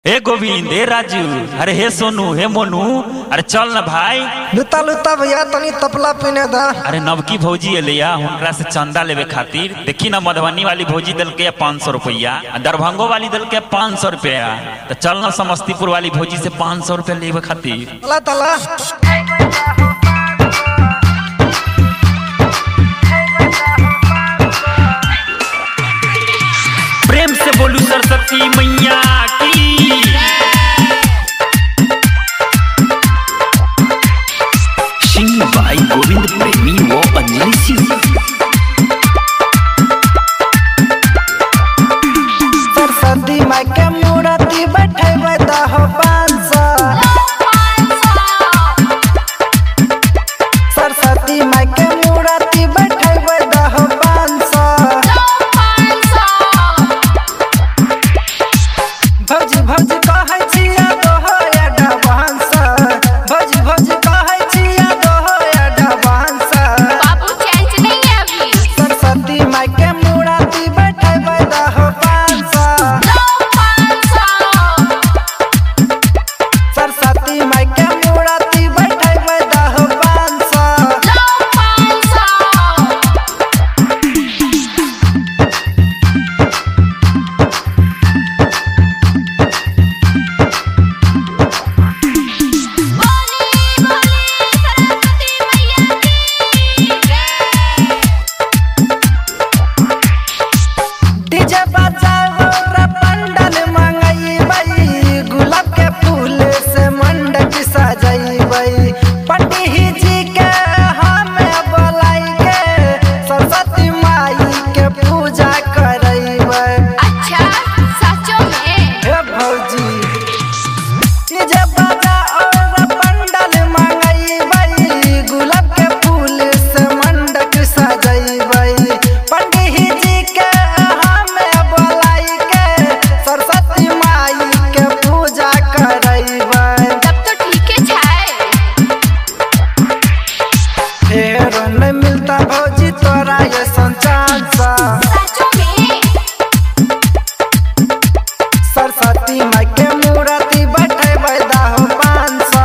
हे गोविंद, हे राजू, अरे हे सोनू, हे मोनू, अरे चल ना भाई। लुता लुता भैया तनी तपला पीने दा। अरे नवकी भौजी एलिया उनका से चंदा लेवे खातिर। देखी ना मधुबनी वाली भौजी दल के 500 रुपया, दरभंगो वाली दल के 500 रुपया। तो चल ना समस्तीपुर वाली भौजी से 500 रुपया लेवे खातिर। तला तला प्रेम से बोलू सरस्वती मैया की। सिंह भाई गोविंद प्रेमी वो अंजलि सिंह। सरस्वती माई के मूर्ति बैठे दहो 500। सरस्वती माई के मूर्ति बैठे दहो 500। भौजी भौजी कहै छिया दोहो एडवांस। भौजी भौजी कहै छिया दोहो एडवांस। बाबू चेंज नहीं है अभी। सरस्वती माई के मूर्ति बैठे दहो 500। सरस्वती माई के मूर्ति बैठे दहो 500। डीजे बजाओ रे पंडल मंगईबई। गुलाब के फूल से मंडप सजईबई। पंडित जी के हमें बुलाई के सरस्वती माई के पूजा करईबई। अच्छा सचो में। हे भौजी डीजे बजाओ रे पंडल मंगईबई। गुलाब के फूल से मंडप सजईबई। पंडित जी के हमें बुलाई के सरस्वती माई के पूजा करईबई। तब तो ठीक है छाए। फेर नहीं मिलता भौजी तोरा ये संचांस। सचो में। सरस्वती माई के मूर्ति बैठे दहो 500।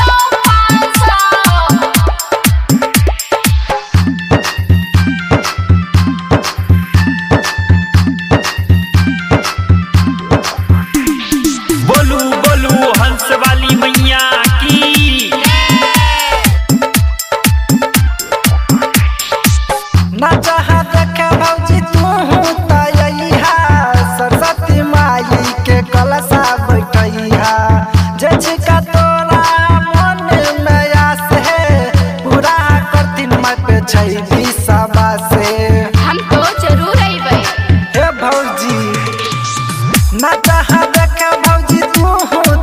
बोलू बोलू हंस वाली मैया की। ना जहाँ देखे भौजी तू तैहा। सरस्वती माई के कलशा बैठैहा। जे छिका तोरा मन में आस है पूरा करथिन माई पे छै विश्वास है। हम तो जरूर अइबै। हे भौजी ना जहाँ देखे भौजी तू